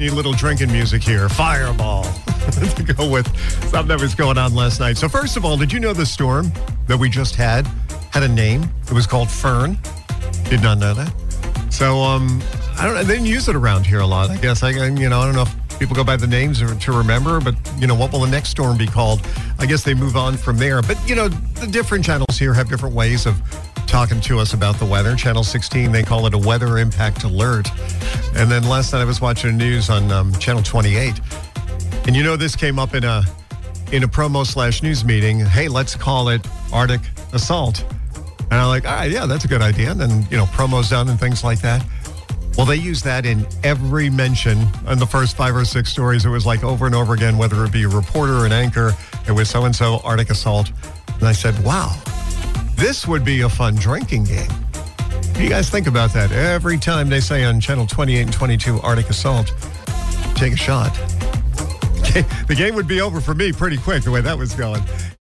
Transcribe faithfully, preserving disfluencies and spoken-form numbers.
Need a little drinking music here. Fireball. To go with something that was going on last night. So first of all, did you know the storm that we just had had a name? It was called Fern. Did not know that. So um, I don't know. They didn't use it around here a lot. I guess I you know I don't know if people go by the names or to remember, but you know what will the next storm be called? I guess they move on from there. But you know the different channels here have different ways of talking to us about the weather. Channel sixteen, they call it a weather impact alert. And then last night I was watching the news on um, Channel twenty-eight. And you know this came up in a in a promo slash news meeting. Hey, let's call it Arctic Assault. And I'm like, all right, yeah, that's a good idea. And then, you know, promos done and things like that. Well, they use that in every mention in the first five or six stories. It was like over and over again, whether it be a reporter or an anchor, it was so-and-so Arctic Assault. And I said, wow, this would be a fun drinking game. What do you guys think about that? Every time they say on Channel twenty-eight and twenty-two Arctic Assault, take a shot. The game would be over for me pretty quick the way that was going.